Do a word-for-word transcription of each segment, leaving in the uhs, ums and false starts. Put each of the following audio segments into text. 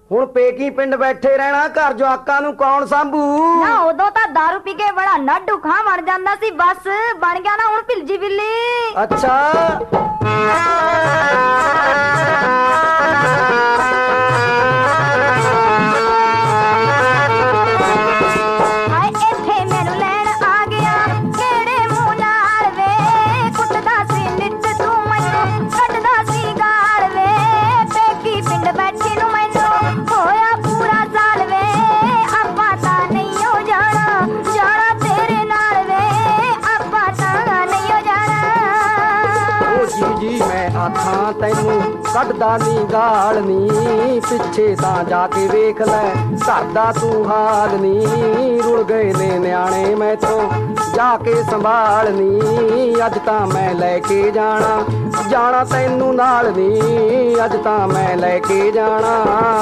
ਹੁਣ ਪੇਕੀ ਪਿੰਡ ਬੈਠੇ ਰਹਿਣਾ, ਘਰ ਜਵਾਕਾਂ ਨੂੰ ਕੌਣ ਸੰਭੂ? ਨਾ ਉਦੋਂ ਤਾਂ ਦਾਰੂ ਪੀ ਕੇ ਬੜਾ ਨੱਡੂ ਖਾਂ ਬਣ ਜਾਂਦਾ ਸੀ, ਬਸ ਬਣ ਗਿਆ ਨਾ ਹੁਣ ਭਿਲਜੀ ਬਿੱਲੀ। ਅੱਛਾ ਆਖਾਂ ਤੈਨੂੰ ਕੱਢਦਾ ਨੀ ਗਾਲ ਨੀ, ਪਿੱਛੇ ਤਾਂ ਜਾ ਕੇ ਵੇਖ ਲੈ ਘਰ ਦਾ ਤੂੰ ਹਾਲ ਨੀ। ਰੁੜ ਗਏ ਨੇ ਨਿਆਣੇ ਮੈਥੋਂ ਜਾ ਕੇ ਸੰਭਾਲ ਨੀ, ਅੱਜ ਤਾਂ ਮੈਂ ਲੈ ਕੇ ਜਾਣਾ ਜਾਣਾ ਤੈਨੂੰ ਨਾਲ ਨੀ, ਅੱਜ ਤਾਂ ਮੈਂ ਲੈ ਕੇ ਜਾਣਾ।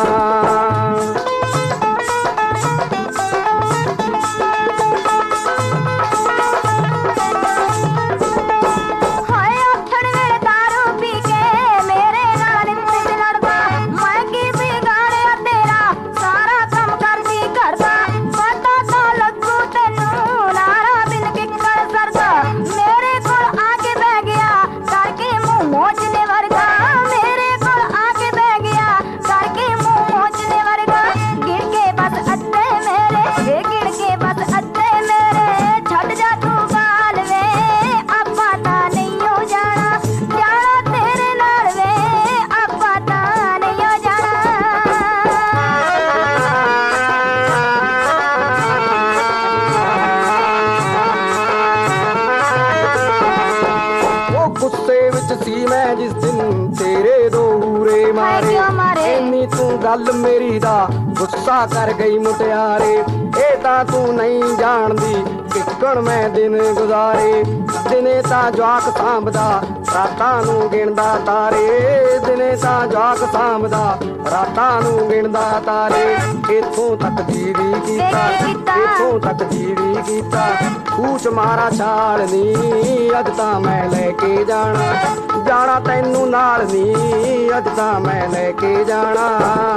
ਗੁੱਸੇ ਵਿੱਚ ਸੀ ਮੈਂ ਜਿਸ ਦਿਨ ਤੇਰੇ ਦੋਹਰੇ ਮਾਰੇ, ਇੰਨੀ ਤੂੰ ਗੱਲ ਮੇਰੀ ਦਾ ਗੁੱਸਾ ਕਰ ਗਈ ਮੁਟਿਆਰੇ। ਇਹ ਤਾਂ ਤੂੰ ਨਹੀਂ ਜਾਣਦੀ ਕਿੱਕਣ ਮੈਂ ਦਿਨ ਗੁਜ਼ਾਰੇ, ਦਿਨੇ ਤਾਂ ਜਵਾਕ ਸਾਂਭਦਾ ਰਾਤਾਂ ਨੂੰ ਗਿਣਦਾ ਤਾਰੇ, ਦਿਨੇ ਤਾਂ ਜਵਾਕ ਸਾਂਭਦਾ ਰਾਤਾਂ ਨੂੰ ਗਿਣਦਾ ਤਾਰੇ। ਇੱਥੋਂ ਤੱਕ ਜੀਵੀ ਕੀਤਾ ਇੱਥੋਂ ਤੱਕ ਜੀਵੀ ਕੀਤਾ, ਕੂਚ ਮਾਰਾ ਛਾਲ ਨੀ, ਅੱਜ ਤਾਂ ਮੈਂ ਲੈ ਕੇ ਜਾਣਾ ਜਾਣਾ ਤੈਨੂੰ ਨਾਲ ਨੀ, ਅੱਜ ਤਾਂ ਮੈਂ ਲੈ ਕੇ ਜਾਣਾ।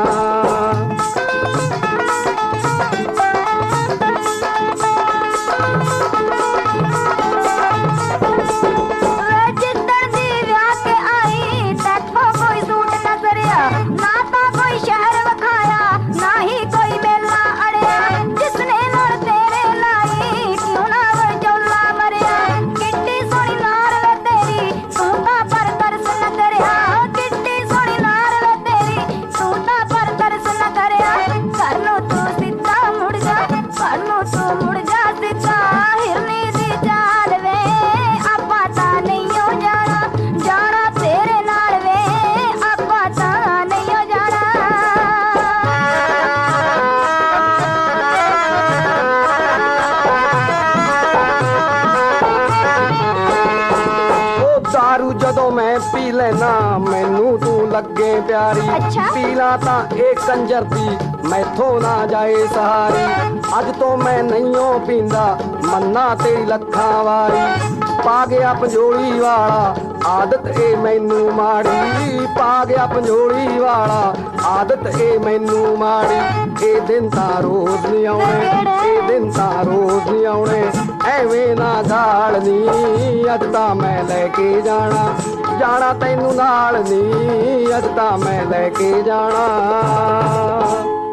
दारू जदों मैं पी लेना मैनू तू लगे प्यारी, अच्छा? पीला ता एक कंजर दी मैथों ना जाए सहारी। अज तो मैं नहीं पींदा मन्ना तेरी लखा वारी, पा गया पंजोली वाला आदत ए मैनू माड़ी, पा गया पंजोली वाला आदत ए मैनू माड़ी। ए दिन ता रोज नहीं आउणे ए दिन ता रोज नहीं आउणे, ਐਵੇਂ ਨਾ ਗਾਲ ਨੀ, ਅੱਜ ਤਾਂ ਮੈਂ ਲੈ ਕੇ ਜਾਣਾ ਜਾਣਾ ਤੈਨੂੰ ਨਾਲ ਨੀ, ਅੱਜ ਤਾਂ ਮੈਂ ਲੈ ਕੇ ਜਾਣਾ।